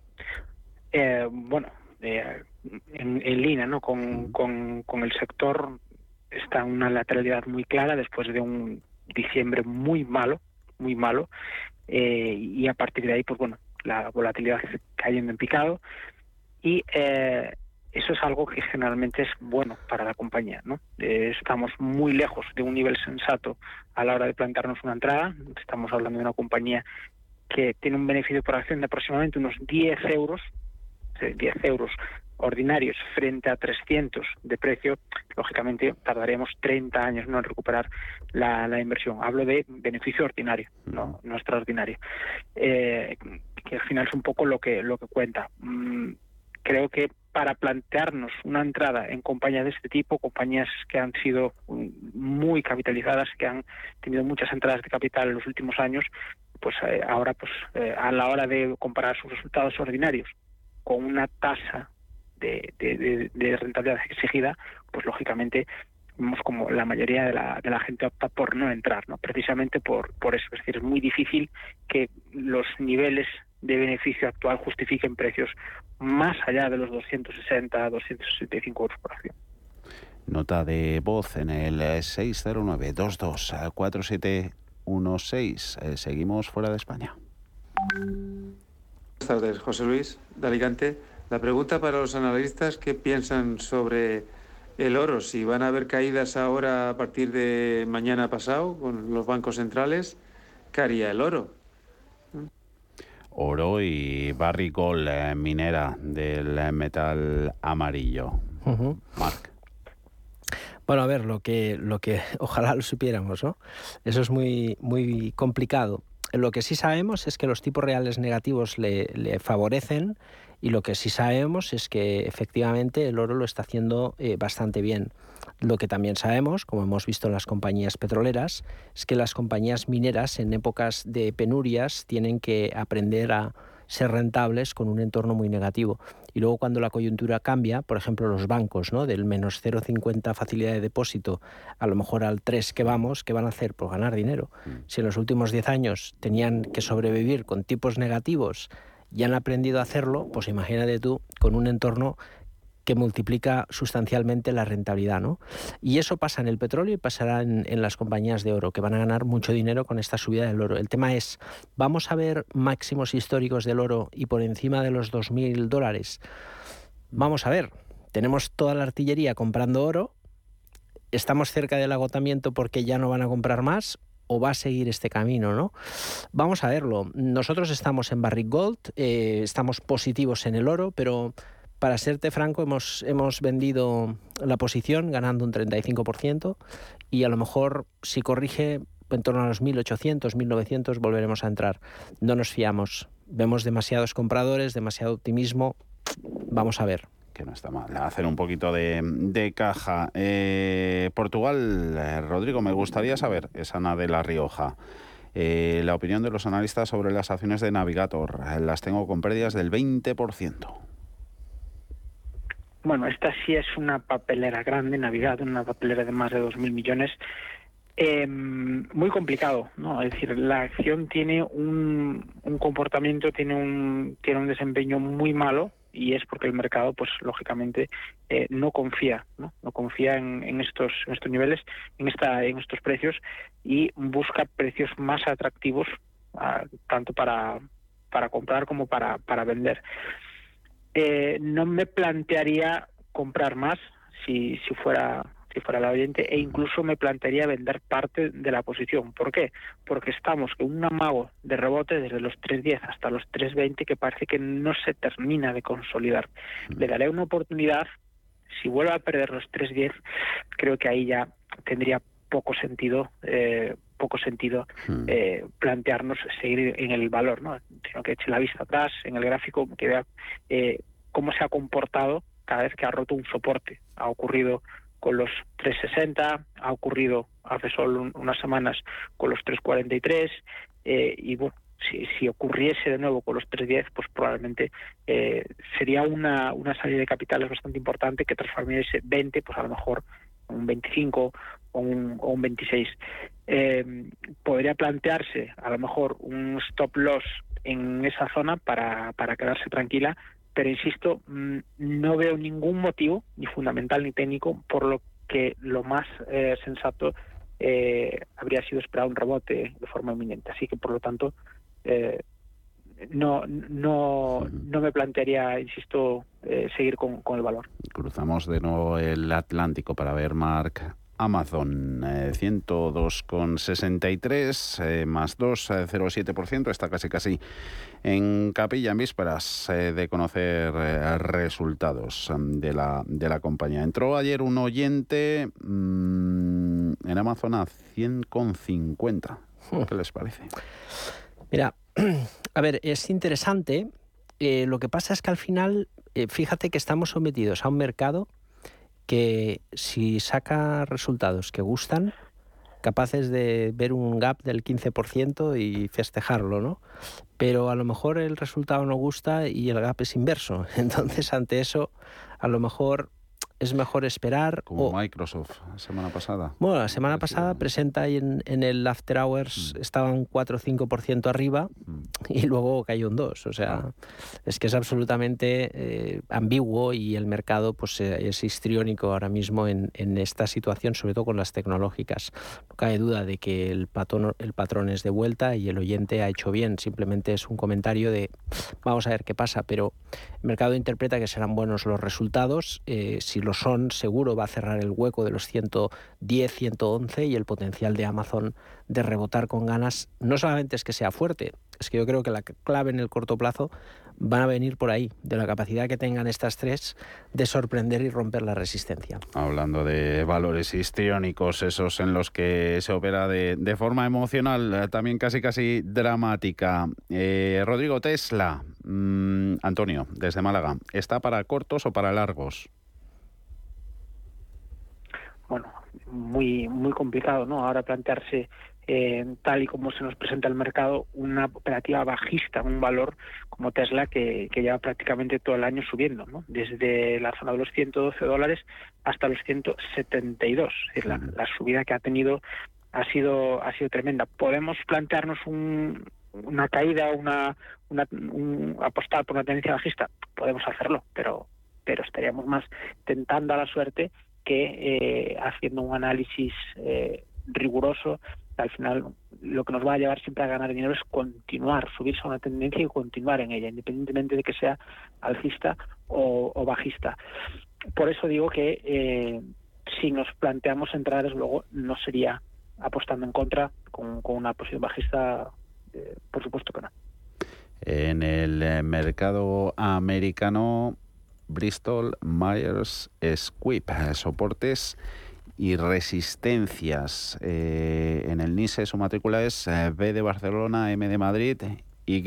Eh, bueno, eh, en, en línea, ¿no? Con, con, con el sector está una lateralidad muy clara después de un diciembre muy malo, muy malo, eh, y a partir de ahí, pues bueno, la volatilidad cayendo en picado, y eh, eso es algo que generalmente es bueno para la compañía, ¿no? Eh, estamos muy lejos de un nivel sensato a la hora de plantearnos una entrada. Estamos hablando de una compañía que tiene un beneficio por acción de aproximadamente unos diez euros, diez euros ordinarios frente a trescientos de precio. Lógicamente tardaremos treinta años, ¿no?, en recuperar la, la inversión. Hablo de beneficio ordinario, no, no extraordinario, eh, que al final es un poco lo que lo que cuenta. Mm, creo que para plantearnos una entrada en compañías de este tipo, compañías que han sido muy capitalizadas, que han tenido muchas entradas de capital en los últimos años, pues eh, ahora pues eh, a la hora de comparar sus resultados ordinarios con una tasa De, de, de rentabilidad exigida, pues lógicamente vemos como la mayoría de la, de la gente opta por no entrar, ¿no? Precisamente por, por eso. Es decir, es muy difícil que los niveles de beneficio actual justifiquen precios más allá de los doscientos sesenta, doscientos sesenta y cinco euros por acción. Nota de voz en el seis cero nueve, dos dos cuatro siete uno seis. Eh, seguimos fuera de España. Buenas tardes, José Luis, de Alicante. La pregunta para los analistas, ¿qué piensan sobre el oro? Si van a haber caídas ahora a partir de mañana pasado con los bancos centrales, ¿qué haría el oro? Oro y Barrick Gold, eh, minera del metal amarillo. Uh-huh. Marc. Bueno, a ver, lo que, lo que ojalá lo supiéramos, ¿no? Eso es muy, muy complicado. Lo que sí sabemos es que los tipos reales negativos le, le favorecen, y lo que sí sabemos es que efectivamente el oro lo está haciendo eh, bastante bien. Lo que también sabemos, como hemos visto en las compañías petroleras, es que las compañías mineras en épocas de penurias tienen que aprender a ser rentables con un entorno muy negativo. Y luego cuando la coyuntura cambia, por ejemplo los bancos, ¿no? Del menos cero coma cincuenta facilidad de depósito a lo mejor al tres que vamos, ¿qué van a hacer? Pues ganar dinero. Si en los últimos diez años tenían que sobrevivir con tipos negativos y han aprendido a hacerlo, pues imagínate tú con un entorno que multiplica sustancialmente la rentabilidad, ¿no? Y eso pasa en el petróleo y pasará en, en las compañías de oro, que van a ganar mucho dinero con esta subida del oro. El tema es, ¿vamos a ver máximos históricos del oro y por encima de los dos mil dólares? Vamos a ver, tenemos toda la artillería comprando oro, estamos cerca del agotamiento porque ya no van a comprar más, o va a seguir este camino, ¿no? Vamos a verlo. Nosotros estamos en Barrick Gold, eh, estamos positivos en el oro, pero para serte franco, hemos, hemos vendido la posición ganando un treinta y cinco por ciento y a lo mejor si corrige en torno a los mil ochocientos, mil novecientos volveremos a entrar. No nos fiamos. Vemos demasiados compradores, demasiado optimismo. Vamos a ver. Que no está mal hacer un poquito de, de caja. Eh, Portugal, eh, Rodrigo, me gustaría saber, es Ana de La Rioja, eh, la opinión de los analistas sobre las acciones de Navigator. Las tengo con pérdidas del veinte por ciento. Bueno, esta sí es una papelera grande, Navigator, una papelera de más de dos mil millones. Eh, muy complicado, ¿no? Es decir, la acción tiene un, un comportamiento, tiene un, tiene un desempeño muy malo, y es porque el mercado, pues lógicamente, eh, no confía, ¿no? No confía en, en estos en estos niveles, en esta en estos precios, y busca precios más atractivos, uh, tanto para para comprar como para para vender. Eh, no me plantearía comprar más si si fuera si fuera la oyente, e incluso me plantearía vender parte de la posición. ¿Por qué? Porque estamos en un amago de rebote desde los tres diez hasta los tres veinte que parece que no se termina de consolidar. Le daré una oportunidad. Si vuelve a perder los tres diez, creo que ahí ya tendría poco sentido eh, poco sentido eh, plantearnos seguir en el valor, ¿no? Sino que eche la vista atrás en el gráfico, que vea eh, cómo se ha comportado cada vez que ha roto un soporte. Ha ocurrido con los tres sesenta, ha ocurrido hace solo un, unas semanas con los tres cuarenta y tres, eh, y bueno, si, si ocurriese de nuevo con los tres diez, pues probablemente eh, sería una, una salida de capitales bastante importante que transformase veinte, pues a lo mejor un veinticinco o un, o un veintiséis. Eh, podría plantearse a lo mejor un stop loss en esa zona para, para quedarse tranquila, pero insisto, no veo ningún motivo, ni fundamental ni técnico, por lo que lo más eh, sensato eh, habría sido esperar un rebote de forma inminente. Así que, por lo tanto, eh, no, no, no me plantearía, insisto, eh, seguir con, con el valor. Cruzamos de nuevo el Atlántico para ver, Marc, Amazon, eh, ciento dos coma sesenta y tres, eh, más dos coma cero siete por ciento, está casi casi en capilla en vísperas eh, de conocer eh, resultados um, de la de la compañía. Entró ayer un oyente mmm, en Amazon a cien coma cincuenta. ¿Qué les parece? Mira, a ver, es interesante. Eh, lo que pasa es que al final, eh, fíjate que estamos sometidos a un mercado que si saca resultados que gustan, capaces de ver un gap del quince por ciento y festejarlo, ¿no? Pero a lo mejor el resultado no gusta y el gap es inverso. Entonces, ante eso, a lo mejor es mejor esperar. Como o, Microsoft la semana pasada. Bueno, la semana pasada presenta ahí en, en el After Hours, mm. estaban cuatro o cinco por ciento arriba mm. y luego cayó un dos por ciento. O sea, ah. es que es absolutamente eh, ambiguo y el mercado pues es histriónico ahora mismo en, en esta situación, sobre todo con las tecnológicas. No cabe duda de que el patrón, el patrón es de vuelta y el oyente ha hecho bien. Simplemente es un comentario de vamos a ver qué pasa, pero el mercado interpreta que serán buenos los resultados. Eh, si lo son, seguro va a cerrar el hueco de los ciento diez, ciento once y el potencial de Amazon de rebotar con ganas no solamente es que sea fuerte, es que yo creo que la clave en el corto plazo van a venir por ahí, de la capacidad que tengan estas tres de sorprender y romper la resistencia. Hablando de valores histriónicos, esos en los que se opera de, de forma emocional, también casi casi dramática. Eh, Rodrigo, Tesla, mmm, Antonio, desde Málaga, ¿está para cortos o para largos? Bueno, muy muy complicado, ¿no? Ahora plantearse eh, tal y como se nos presenta el mercado una operativa bajista, un valor como Tesla que, que lleva prácticamente todo el año subiendo, ¿no? Desde la zona de los ciento doce dólares hasta los ciento setenta y dos. Es decir, la, la subida que ha tenido ha sido ha sido tremenda. Podemos plantearnos un, una caída, una, una un, apostar por una tendencia bajista, podemos hacerlo, pero pero estaríamos más tentando a la suerte que eh, haciendo un análisis eh, riguroso. Al final lo que nos va a llevar siempre a ganar dinero es continuar, subirse a una tendencia y continuar en ella, independientemente de que sea alcista o, o bajista. Por eso digo que eh, si nos planteamos entrar, desde luego no sería apostando en contra con, con una posición bajista, eh, por supuesto que no. En el mercado americano, Bristol Myers Squibb, soportes y resistencias. Eh, en el NISE su matrícula es B de Barcelona, M de Madrid, Y.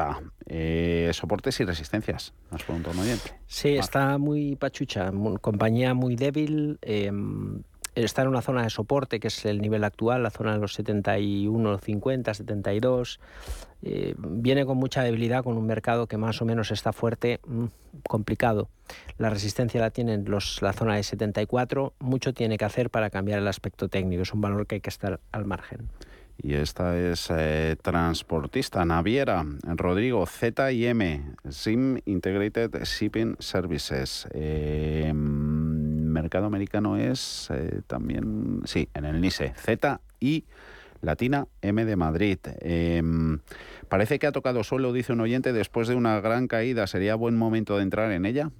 Eh, soportes y resistencias, nos pregunta un oyente. Sí, Marc. Está muy pachucha, compañía muy débil. Eh, está en una zona de soporte, que es el nivel actual, la zona de los setenta y uno cincuenta, setenta y dos. Eh, viene con mucha debilidad, con un mercado que más o menos está fuerte, mmm, complicado. La resistencia la tiene en los, la zona de setenta y cuatro. Mucho tiene que hacer para cambiar el aspecto técnico. Es un valor que hay que estar al margen. Y esta es eh, transportista, naviera, Rodrigo, Z I M, Zim Integrated Shipping Services. Eh, mercado americano es eh, también, sí, en el NISE, Z I Latina, M de Madrid. Eh, parece que ha tocado suelo, dice un oyente, después de una gran caída. ¿Sería buen momento de entrar en ella?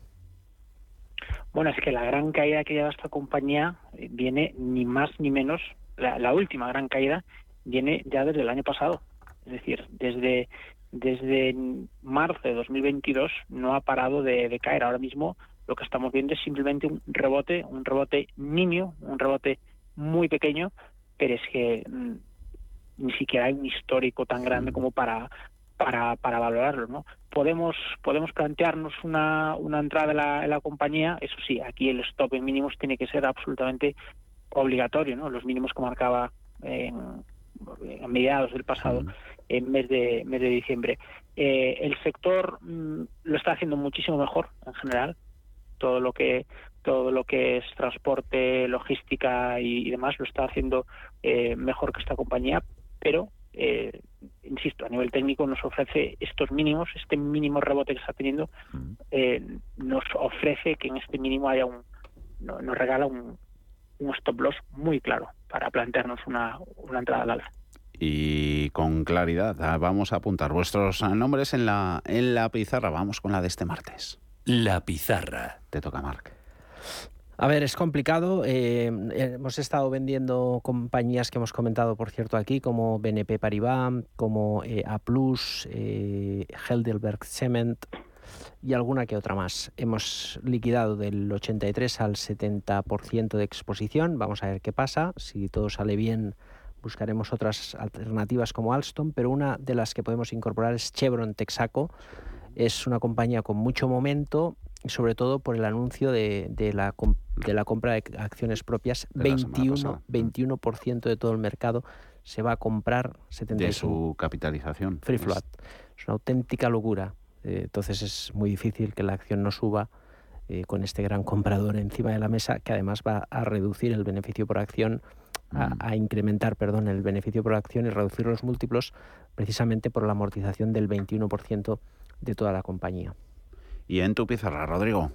Bueno, es que la gran caída que lleva esta compañía viene ni más ni menos, la, la última gran caída viene ya desde el año pasado. Es decir, desde, desde marzo de dos mil veintidós no ha parado de, de caer. Ahora mismo lo que estamos viendo es simplemente un rebote, un rebote nimio, un rebote muy pequeño, pero es que mmm, ni siquiera hay un histórico tan grande como para para, para valorarlo, ¿no? Podemos podemos plantearnos una, una entrada en la, en la compañía. Eso sí, aquí el stop en mínimos tiene que ser absolutamente obligatorio, ¿no? Los mínimos que marcaba en, a mediados del pasado en mes de mes de diciembre. Eh, el sector mmm, lo está haciendo muchísimo mejor en general. Todo lo que todo lo que es transporte, logística y, y demás lo está haciendo eh, mejor que esta compañía, pero eh, insisto, a nivel técnico nos ofrece estos mínimos, este mínimo rebote que está teniendo, eh, nos ofrece que en este mínimo haya un, no, nos regala un, un stop loss muy claro para plantearnos una, una entrada al alza. Y con claridad, vamos a apuntar vuestros nombres en la, en la pizarra. Vamos con la de este martes. La pizarra. Te toca, Marc. A ver, es complicado. Eh, hemos estado vendiendo compañías que hemos comentado, por cierto, aquí, como B N P Paribas, como eh, A plus, eh, Heidelberg Cement y alguna que otra más. Hemos liquidado del ochenta y tres al setenta por ciento de exposición. Vamos a ver qué pasa. Si todo sale bien, buscaremos otras alternativas como Alstom, pero una de las que podemos incorporar es Chevron Texaco. Es una compañía con mucho momento, y sobre todo por el anuncio de, de, la, de la compra de acciones propias. veintiuno por ciento de todo el mercado se va a comprar. setenta y cinco por ciento de su capitalización. Free float. Es una auténtica locura. Eh, entonces es muy difícil que la acción no suba eh, con este gran comprador encima de la mesa, que además va a reducir el beneficio por acción, a, a incrementar, perdón, el beneficio por acción y reducir los múltiplos, precisamente por la amortización del veintiuno por ciento de toda la compañía. ¿Y en tu pizarra, Rodrigo?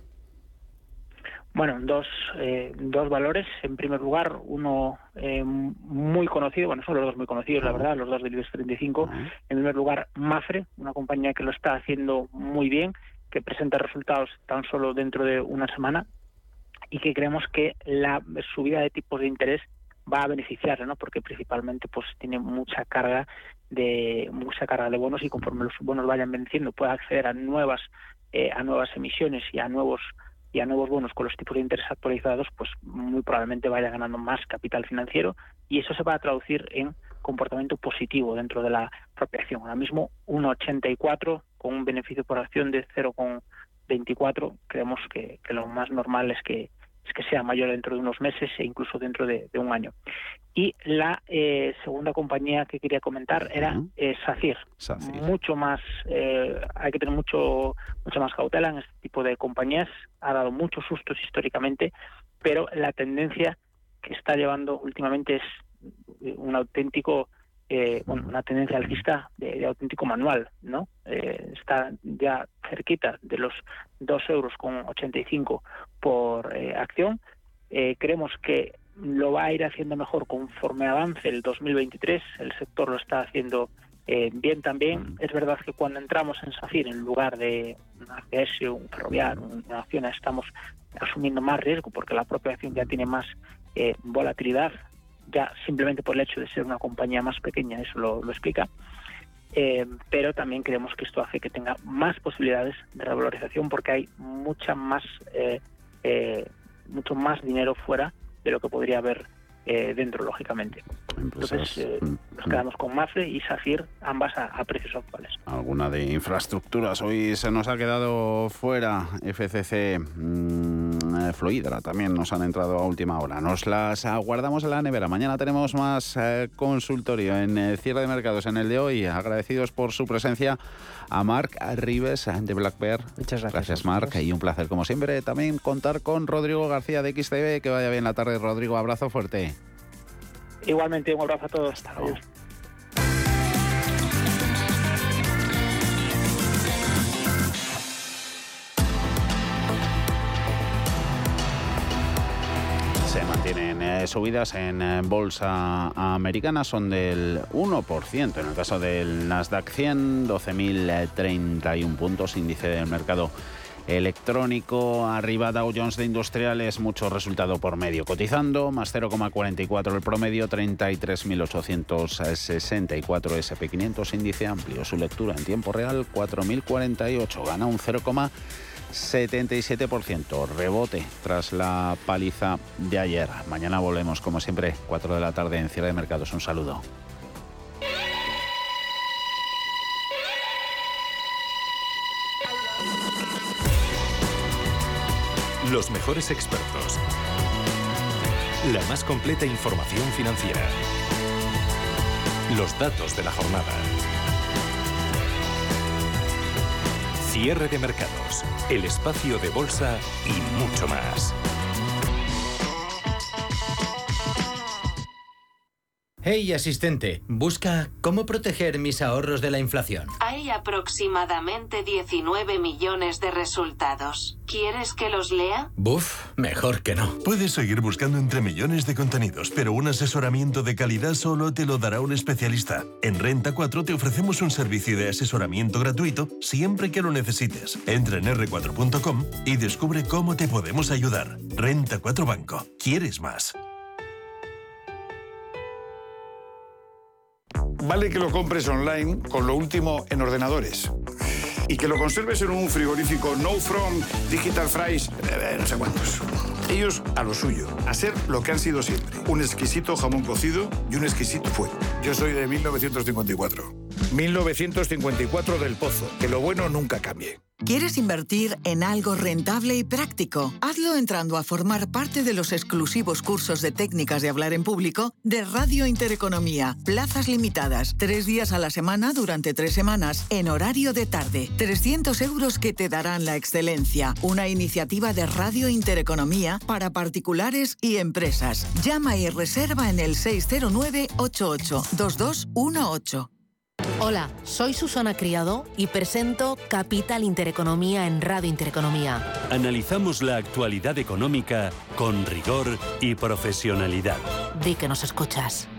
Bueno, dos, eh, dos valores. En primer lugar, uno eh, muy conocido, bueno, son los dos muy conocidos, la verdad, los dos del IBEX treinta y cinco. Uh-huh. En primer lugar, Mapfre, una compañía que lo está haciendo muy bien, que presenta resultados tan solo dentro de una semana y que creemos que la subida de tipos de interés va a beneficiarle, ¿no? Porque principalmente pues tiene mucha carga de mucha carga de bonos y conforme los bonos vayan venciendo puede acceder a nuevas eh, a nuevas emisiones y a nuevos y a nuevos bonos con los tipos de interés actualizados, pues muy probablemente vaya ganando más capital financiero y eso se va a traducir en comportamiento positivo dentro de la propia acción. Ahora mismo uno coma ochenta y cuatro con un beneficio por acción de cero coma veinticuatro, creemos que, que lo más normal es que es que sea mayor dentro de unos meses e incluso dentro de, de un año. Y la eh, segunda compañía que quería comentar era eh, SACIR. SACIR. Mucho más, eh, hay que tener mucho mucha más cautela en este tipo de compañías. Ha dado muchos sustos históricamente, pero la tendencia que está llevando últimamente es un auténtico, eh, bueno, una tendencia alcista de, de auténtico manual, ¿no? Eh, está ya cerquita de los dos euros con ochenta y cinco por eh, acción. Eh, creemos que lo va a ir haciendo mejor conforme avance el dos mil veintitrés. El sector lo está haciendo eh, bien también. Es verdad que cuando entramos en SACIR, en lugar de una A C S, un Ferrovial, una acción, estamos asumiendo más riesgo porque la propia acción ya tiene más eh, volatilidad, ya simplemente por el hecho de ser una compañía más pequeña, eso lo, lo explica. Eh, pero también creemos que esto hace que tenga más posibilidades de revalorización porque hay mucha más eh, eh, mucho más dinero fuera de lo que podría haber eh, dentro, lógicamente. Entonces eh, nos quedamos con MAPFRE y SACIR, ambas a, a precios actuales. Alguna de infraestructuras. Hoy se nos ha quedado fuera F C C, mmm, Fluidra, también nos han entrado a última hora. Nos las guardamos en la nevera. Mañana tenemos más eh, consultorio en el cierre de mercados en el de hoy. Agradecidos por su presencia a Marc Ribes de Black Bear. Muchas gracias. Gracias, Marc, y un placer como siempre también contar con Rodrigo García de X T V. Que vaya bien la tarde, Rodrigo. Abrazo fuerte. Igualmente, un abrazo a todos. Hasta luego. Se mantienen eh, subidas en eh, bolsa americana, son del uno por ciento. En el caso del Nasdaq cien, doce mil treinta y uno puntos, índice del mercado electrónico. Arriba Dow Jones de Industriales, mucho resultado por medio cotizando, más cero coma cuarenta y cuatro el promedio, treinta y tres mil ochocientos sesenta y cuatro. S and P quinientos, índice amplio, su lectura en tiempo real, cuatro mil cuarenta y ocho, gana un cero coma setenta y siete por ciento, rebote tras la paliza de ayer. Mañana volvemos, como siempre, cuatro de la tarde en cierre de mercados. Un saludo. Los mejores expertos. La más completa información financiera. Los datos de la jornada. Cierre de mercados. El espacio de bolsa y mucho más. Hey, asistente, busca cómo proteger mis ahorros de la inflación. Hay aproximadamente diecinueve millones de resultados. ¿Quieres que los lea? Buf, mejor que no. Puedes seguir buscando entre millones de contenidos, pero un asesoramiento de calidad solo te lo dará un especialista. En Renta cuatro te ofrecemos un servicio de asesoramiento gratuito siempre que lo necesites. Entra en erre cuatro punto com y descubre cómo te podemos ayudar. Renta cuatro Banco. ¿Quieres más? Vale que lo compres online con lo último en ordenadores y que lo conserves en un frigorífico No From, Digital Fries, eh, no sé cuántos. Ellos a lo suyo, a ser lo que han sido siempre, un exquisito jamón cocido y un exquisito fuego. Yo soy de mil novecientos cincuenta y cuatro. mil novecientos cincuenta y cuatro del Pozo, que lo bueno nunca cambie. ¿Quieres invertir en algo rentable y práctico? Hazlo entrando a formar parte de los exclusivos cursos de técnicas de hablar en público de Radio Intereconomía. Plazas limitadas, tres días a la semana durante tres semanas, en horario de tarde. trescientos euros que te darán la excelencia. Una iniciativa de Radio Intereconomía para particulares y empresas. Llama y reserva en el seis cero nueve, ocho ocho, dos dos uno ocho. Hola, soy Susana Criado y presento Capital Intereconomía en Radio Intereconomía. Analizamos la actualidad económica con rigor y profesionalidad. Di que nos escuchas.